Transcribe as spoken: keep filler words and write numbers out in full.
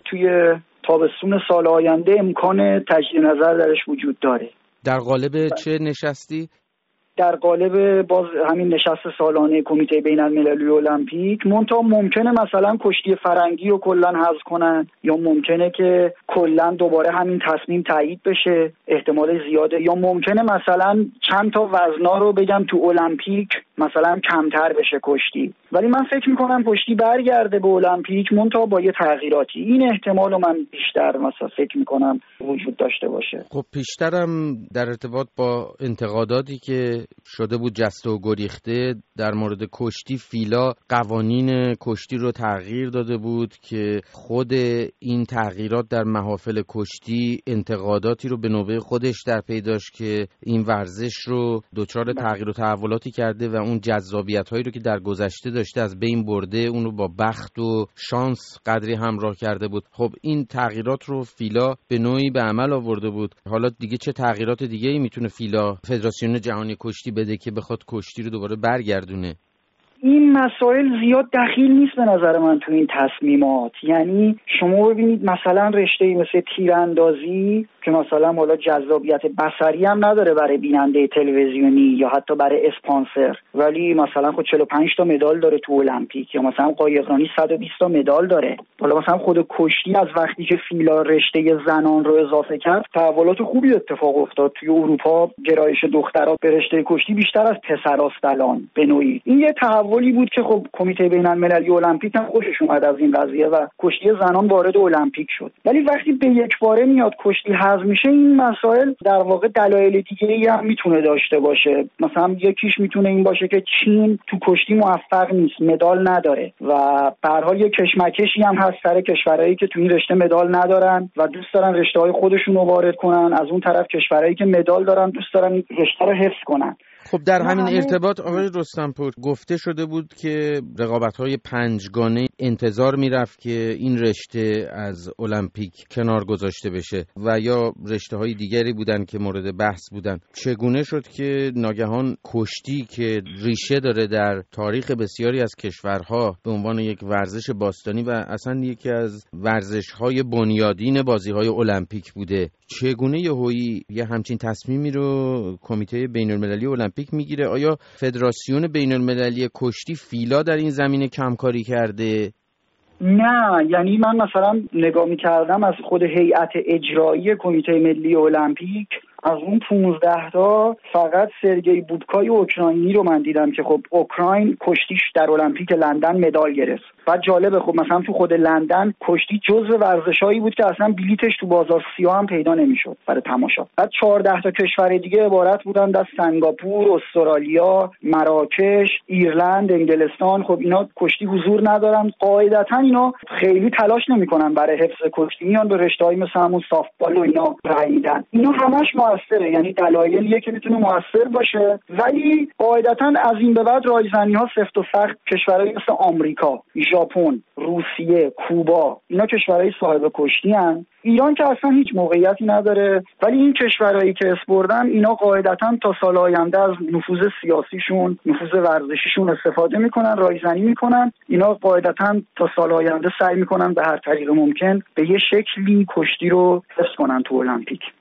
توی تابستون سال آینده امکان تجدید نظر درش وجود داره. در قالب چه نشستی؟ در قالب باز همین نشست سالانه کمیته بین المللی المپیک. منتها ممکنه مثلا کشتی فرنگی رو کلا حذف کنن یا ممکنه که کلا دوباره همین تصمیم تایید بشه، احتمال زیاده، یا ممکنه مثلا چند تا وزنا رو بگم تو المپیک مثلا کمتر بشه کشتی. ولی من فکر میکنم کشتی برگرده به المپیک، منتها با یه تغییراتی. این احتمال رو من بیشتر مثلا فکر میکنم وجود داشته باشه. خب پیشترم در ارتباط با انتقاداتی که شده بود جسته و گریخته در مورد کشتی، فیلا قوانین کشتی رو تغییر داده بود که خود این تغییرات در محافل کشتی انتقاداتی رو به نوبه خودش در پی داشت که این ورزش رو دچار تغییر و تحولاتی کرده و اون جذابیت‌هایی رو که در گذشته داشته از بین برده، اون رو با بخت و شانس قدری همراه کرده بود. خب این تغییرات رو فیلا به نوعی به عمل آورده بود. حالا دیگه چه تغییرات دیگه‌ای میتونه فیلا فدراسیون جهانی کشتی بده که بخواد کشتی رو دوباره برگردونه؟ این مسائل زیاد دخیل نیست به نظر من تو این تصمیمات. یعنی شما ببینید مثلا رشته‌ای مثل تیراندازی که مثلا حالا جذابیت بصری هم نداره برای بیننده تلویزیونی یا حتی برای اسپانسر، ولی مثلا خود چهل و پنج تا مدال داره تو المپیک، یا مثلا قایقرانی صد و بیست تا مدال داره. حالا مثلا خود کشتی از وقتی که فیلا رشته زنان رو اضافه کرد تحولات خوبی اتفاق افتاد. توی اروپا گرایش دخترها به رشته کشتی بیشتر از پسراست الان به نوعی. این یه تحولی بود که خب کمیته بین المللی المپیک هم خوشش اومد از این قضیه و کشتی زنان وارد المپیک شد. ولی وقتی به یک باره میاد کشتی حذف میشه، این مسائل در واقع دلایل دیگه‌ای هم میتونه داشته باشه. مثلا یکیش میتونه این باشه که چین تو کشتی موفق نیست، مدال نداره و به هر حال یه کشمکشی هم هست سر کشورهایی که تو این رشته مدال ندارن و دوست دارن رشته‌های خودشون رو وارد کنن. از اون طرف کشورهایی که مدال دارن دوست دارن این رشته رو حفظ کنن. خب در همین ارتباط آقای رستمپور گفته شده بود که رقابت‌های پنجگانه انتظار میرفت که این رشته از المپیک کنار گذاشته بشه و یا رشته‌های دیگری بودن که مورد بحث بودن. چگونه شد که ناگهان کشتی که ریشه داره در تاریخ بسیاری از کشورها به عنوان یک ورزش باستانی و اصلا یکی از ورزش‌های بنیادین بازی‌های المپیک بوده، چگونه یهویی یه همچین تصمیمی رو کمیته بین‌المللی المپیک میگیره؟ آیا فدراسیون بین‌المللی کشتی فیلا در این زمینه کمکاری کرده؟ نه، یعنی من مثلا نگاه می‌کردم از خود هیئت اجرایی کمیته ملی المپیک، از اون پونزده تا فقط سرگئی بودکای اوکراینی رو من دیدم که خب اوکراین کشتیش در المپیک لندن مدال گرفت. بعد جالبه خب مثلا تو خود لندن کشتی جزو ورزشایی بود که اصلا بلیتش تو بازار سیاه هم پیدا نمیشد برای تماشا. بعد چهارده تا کشور دیگه عبارت بودن از سنگاپور، استرالیا، مراکش، ایرلند، انگلستان. خب اینا کشتی حضور ندارن. قاعدتا اینا خیلی تلاش نمیکنن برای حفظ کشتی، میان به رشته‌های مثل همون سافتبال و اینا رای میدن. اینا همش موثره، یعنی دلایلیه که میتونه موثر باشه، ولی قاعدتا از این به بعد رایزنی‌ها سفت و سخت کشورهای مثل آمریکا، ژاپن، روسیه، کوبا، اینا کشورهای صاحب کشتی هستند. ایران که اصلا هیچ موقعیتی نداره، ولی این کشورهایی که اسپردن اینا قاعدتا تا سال آینده از نفوذ سیاسیشون، نفوذ ورزشیشون استفاده میکنن، رایزنی میکنن. اینا قاعدتا تا سال آینده سعی میکنن به هر طریق ممکن به یه شکلی کشتی رو حفظ کنن تو المپیک.